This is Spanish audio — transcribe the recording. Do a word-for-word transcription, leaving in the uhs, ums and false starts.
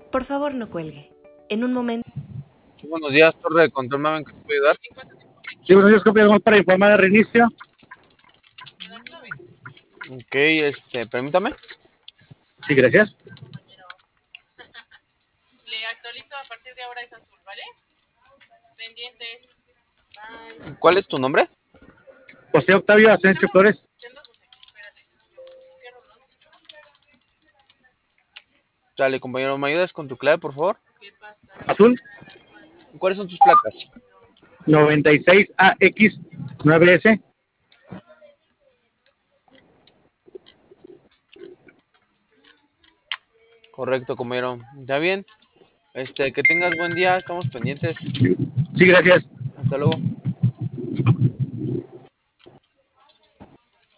Por favor, no cuelgue. En un momento. Sí, buenos días, torre de control, ¿me que te puedo ayudar? Sí, buenos días, copias para informar de reinicio. Ok, este, permítame. Sí, gracias. Le actualizo a partir de ahora es azul, ¿vale? Pendientes. Bye. ¿Cuál es tu nombre? José Octavio Asensio Flores. Dale, compañero, ¿me ayudas con tu clave, por favor? Azul ¿Cuáles son tus placas? noventa y seis A X nueve S. Correcto, compañero. ¿Está bien? Este, que tengas buen día, estamos pendientes. Sí, gracias. Hasta luego.